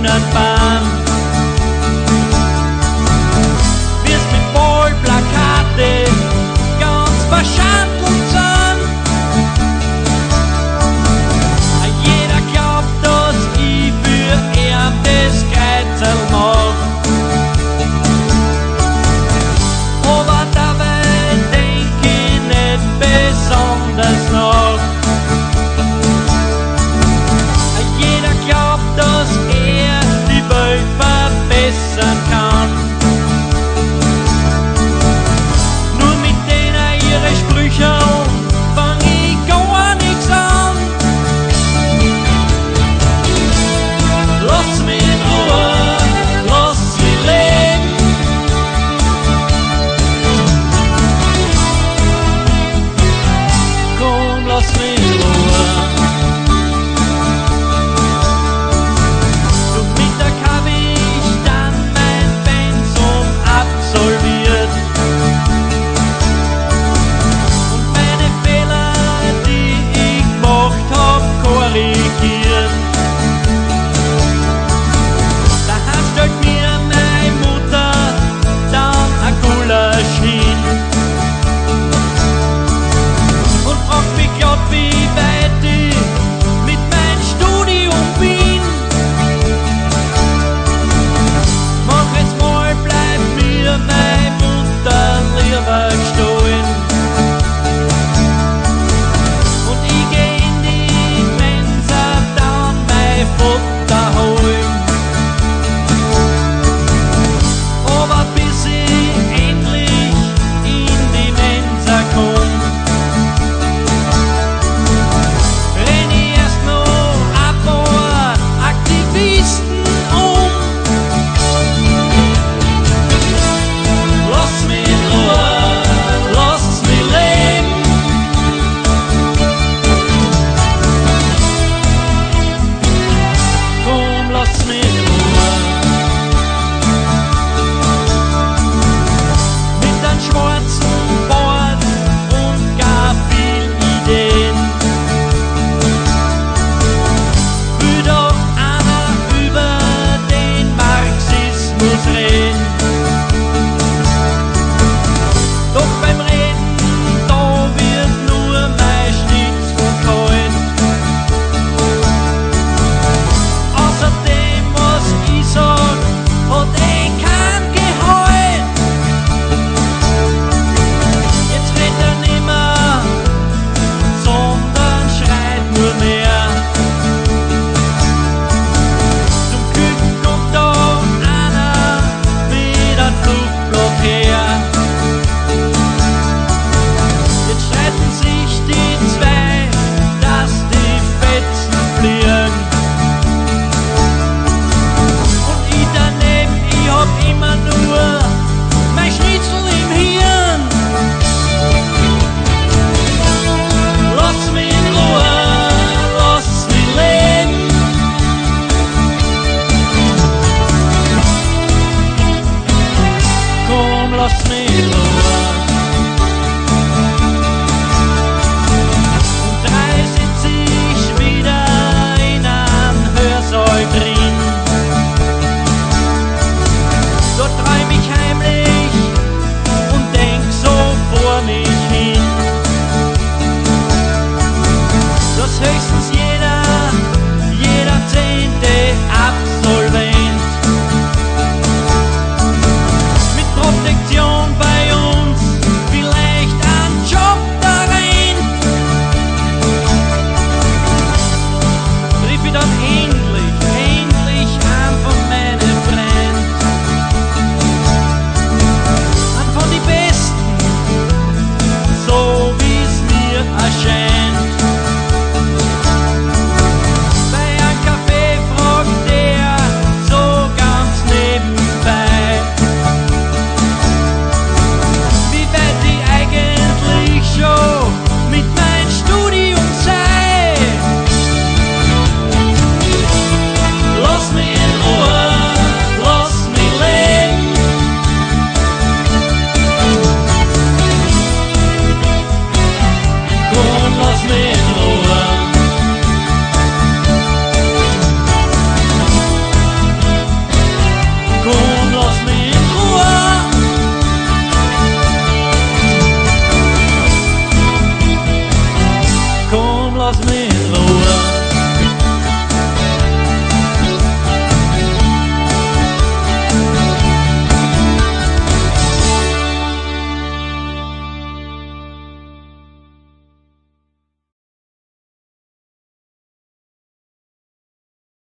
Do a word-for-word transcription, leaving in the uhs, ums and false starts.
Schienenbahn. Wirst mit Wahlplakate ganz verschandelt sind. Jeder glaubt, dass ich für ihn das Kreuzel mach. Aber dabei denk ich nicht besonders nach. Jeder glaubt, dass er die Welt verbessern kann. Nur mit denen ihre Sprüche fang ich gar nichts an. Lass mich in Ruhe, lass mich leben. Komm, lass mich in Ruhe. Zum Mittag hab ich dann mein Pensum absolviert und meine Fehler, die ich gemacht hab, korrigiert. Daheim stellt mir meine Mutter dann ein Gulasch hin und fragt mich grad, wie weit ich mit meinem Studium bin. Manches Mal bleibt mir meine Mutter lieber gestohlen und ich geh in die Mensa dann mein Futter holen. Aber bis ich endlich in die Mensa komm, renn ich erst noch ein paar Aktivisten um. Lass mich in Ruhe, lass mich leben. Komm, lass mich in